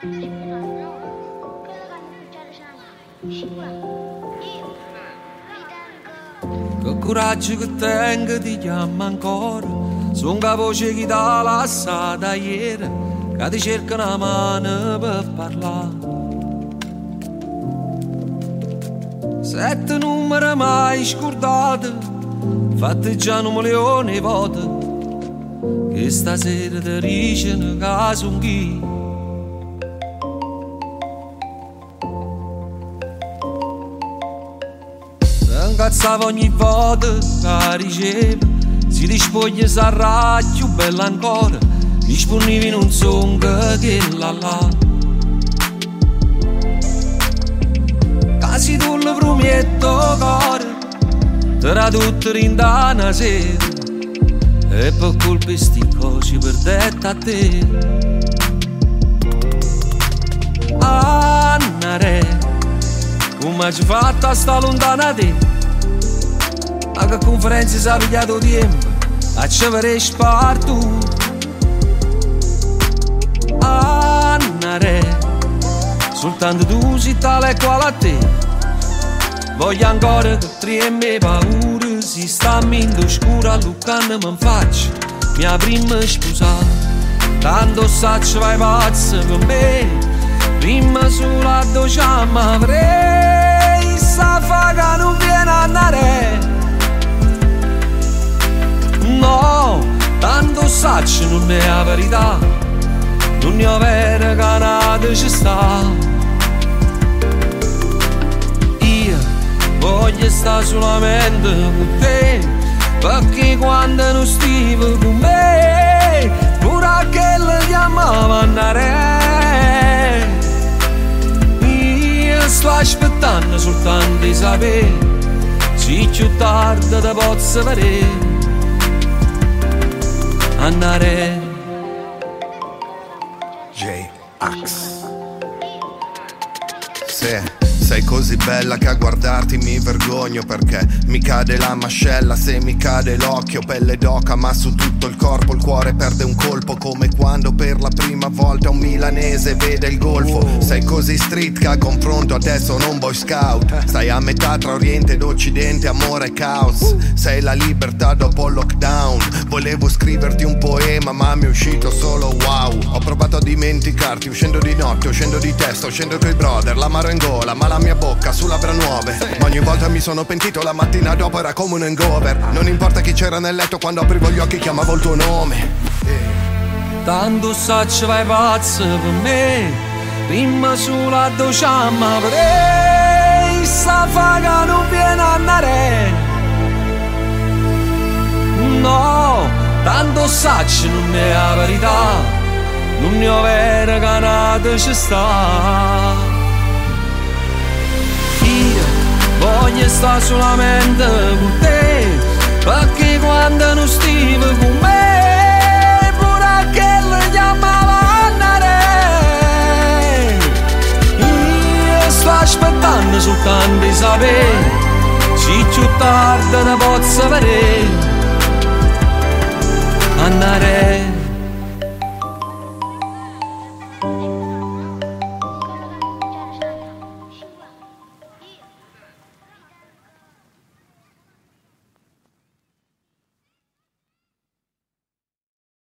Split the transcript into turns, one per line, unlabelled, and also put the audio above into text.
Che coraggio che tengo ti chiamo ancora. Sono la voce che t'ha lasciata ieri, che ti cerca una mano per parlare. 7 numeri mai scordati, fatti già un milione di volte, che stasera ti dicono che sono chi. Si incazzava ogni volta che riceve, si rispoglia sarà più bella ancora, disponibile in un song che la là. Casi tu il frumietto cuore, tra tutto rinda una sera, e per colpa di sti cose perdetta a te. Anna re, come ci fatta a sta lontana te? A che conferenze si è pigliato tempo, a ci avrei spartu. Anna re, soltanto tu sei tale e quale a te. Voglio ancora che treme paura, si sta in scura, luccandomi in faccia, mia prima sposata. Tanto saccio vai pazzo per me, prima sulla doccia mi avrei, sa fa che non viene a andare. No, tanto saccio non è la verità, non è vero che nada ci sta. Voglio stare solamente con te, perché quando non stivo con me, pure che le chiamava andare. Io sto aspettando soltanto di sapere, se più tardi te posso vedere. Andare.
J-Ax. Sì. Sei così bella che a guardarti mi vergogno, perché mi cade la mascella se mi cade l'occhio. Pelle d'oca ma su tutto il corpo, il cuore perde un colpo, come quando per la prima volta un milanese vede il golfo. Sei così street che a confronto adesso non boy scout. Stai a metà tra oriente ed occidente, amore e caos. Sei la libertà dopo il lockdown. Volevo scriverti un poema ma mi è uscito solo wow. Ho provato a dimenticarti uscendo di notte, uscendo di testa, uscendo coi brother, l'amaro in gola ma la mia bocca su labbra nuove. Ma ogni volta mi sono pentito, la mattina dopo era come un hangover. Non importa chi c'era nel letto, quando aprivo gli occhi chiamavo il tuo nome.
Tanto saccio vai pazzo per me, prima sulla doccia mi avrei, sa fa che non viene a andare. No, tanto saccio non è la verità, non è vero che nada ci sta. Voglio stare solamente con te, perché quando non stivo con me, pure che le chiamava andare. Io sto aspettando soltanto di sapere, se più tardi te posso vedere. Andare.